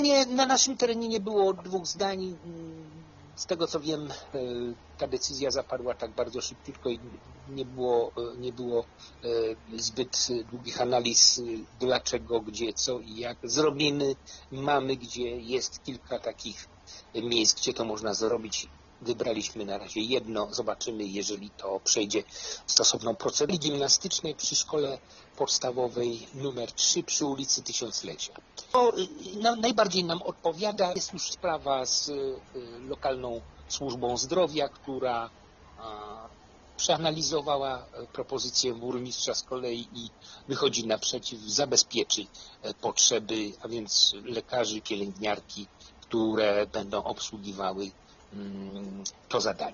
Na naszym terenie nie było dwóch zdań. Z tego co wiem, ta decyzja zapadła tak bardzo szybciutko i nie było zbyt długich analiz, dlaczego, gdzie, co i jak zrobimy. Mamy, gdzie jest kilka takich miejsc, gdzie to można zrobić. Wybraliśmy na razie jedno, zobaczymy, jeżeli to przejdzie stosowną procedurę gimnastycznej przy szkole podstawowej numer 3 przy ulicy Tysiąclecia. Najbardziej nam odpowiada, jest już sprawa z lokalną służbą zdrowia, która przeanalizowała propozycję burmistrza z kolei i wychodzi naprzeciw, zabezpieczy potrzeby, a więc lekarzy, pielęgniarki, które będą obsługiwały to zadanie.